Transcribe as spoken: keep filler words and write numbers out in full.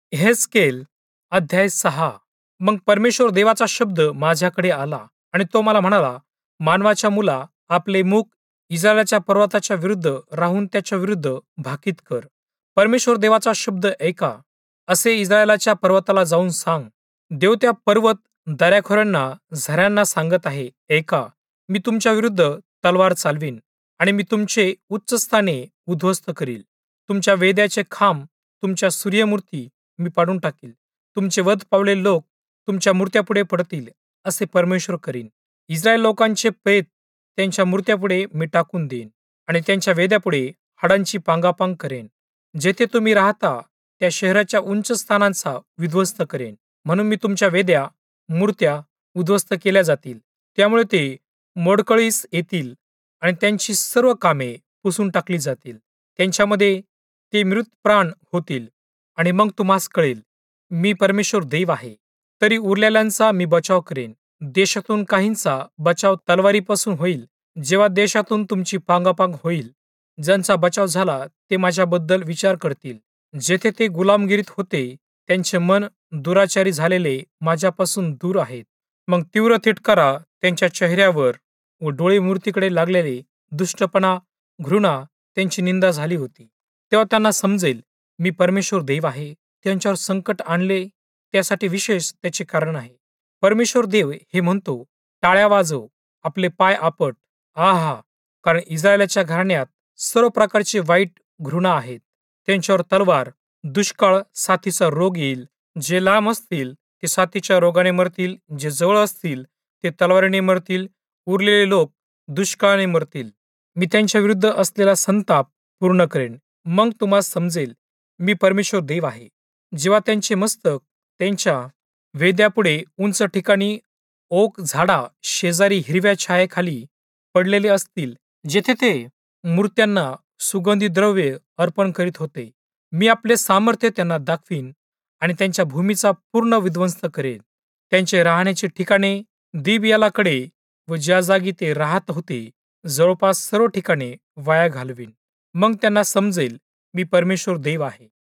यहेजकेल अध्याय सहा. मग परमेश्वर देवाचा शब्द माझ्याकडे आला आणि तो मला म्हणाला, मानवाच्या मुला, आपले मुख इस्रायलाच्या पर्वताच्या विरुद्ध राहून त्याच्या विरुद्ध भाकीत कर. परमेश्वर देवाचा शब्द ऐका, असे इस्रायलाच्या पर्वताला जाऊन सांग. देव त्या पर्वत दऱ्याखोऱ्यांना झऱ्यांना सांगत आहे, ऐका, मी तुमच्या विरुद्ध तलवार चालवीन आणि मी तुमचे उच्च स्थाने उद्ध्वस्त करील. तुमच्या वेद्याचे खांब, तुमच्या सूर्यमूर्ती मी पाडून टाकील. तुमचे वध पावलेले लोक तुमच्या मूर्त्यापुढे पडतील, असे परमेश्वर करीन. इस्रायल लोकांचे प्रेत त्यांच्या मूर्त्यापुढे मी टाकून देईन आणि त्यांच्या वेद्यापुढे हाडांची पांगापांग करेन. जेथे तुम्ही राहता त्या शहराच्या उंच स्थानांचा विध्वस्त करेन. म्हणून मी तुमच्या वेद्या मूर्त्या उद्ध्वस्त केल्या जातील. त्यामुळे ते मोडकळीस येतील आणि त्यांची सर्व कामे पुसून टाकली जातील. त्यांच्यामध्ये ते मृत प्राण होतील. आणि मग तुम्हास कळेल, मी परमेश्वर देव आहे. तरी उरलेल्यांचा मी बचाव करेन. देशातून काहींचा बचाव तलवारीपासून होईल. जेव्हा देशातून तुमची पांगापांग होईल, ज्यांचा बचाव झाला ते माझ्याबद्दल विचार करतील. जेथे ते गुलामगिरीत होते, त्यांचे मन दुराचारी झालेले माझ्यापासून दूर आहेत. मग तीव्र तिटकारा त्यांच्या चेहऱ्यावर व डोळे मूर्तीकडे लागलेले दुष्टपणा, घृणा त्यांची निंदा झाली होती. तेव्हा त्यांना समजेल, मी परमेश्वर देव आहे. त्यांच्यावर संकट आणले त्यासाठी विशेष त्याचे कारण आहे. परमेश्वर देव हे म्हणतो, टाळ्या वाजव, आपले पाय आपट. आहा, कारण इस्रायलाच्या घराण्यात सर्व प्रकारचे वाईट घृणा आहेत. त्यांच्यावर तलवार, दुष्काळ, साथीचा रोग येईल. जे लांब असतील ते साथीच्या रोगाने मरतील. जे जवळ असतील ते तलवारीने मरतील. उरलेले लोक दुष्काळाने मरतील. मी त्यांच्या विरुद्ध असलेला संताप पूर्ण करेन. मग तुम्हाला समजेल, मी परमेश्वर देव आहे. जेव्हा त्यांचे मस्तक त्यांच्या वेद्यापुढे उंच ठिकाणी ओक झाडा शेजारी हिरव्या छायेखाली पडलेले असतील, जेथे ते मूर्त्यांना सुगंधी द्रव्ये अर्पण करीत होते, मी आपले सामर्थ्य त्यांना दाखवीन आणि त्यांच्या भूमीचा पूर्ण विध्वंस करेन. त्यांचे राहण्याचे ठिकाणे दिबयालाकडे व ज्या जागी ते राहत होते जवळपास सर्व ठिकाणे वाया घालवीन. मग त्यांना समजेल, मी परमेश्वर देव आहे.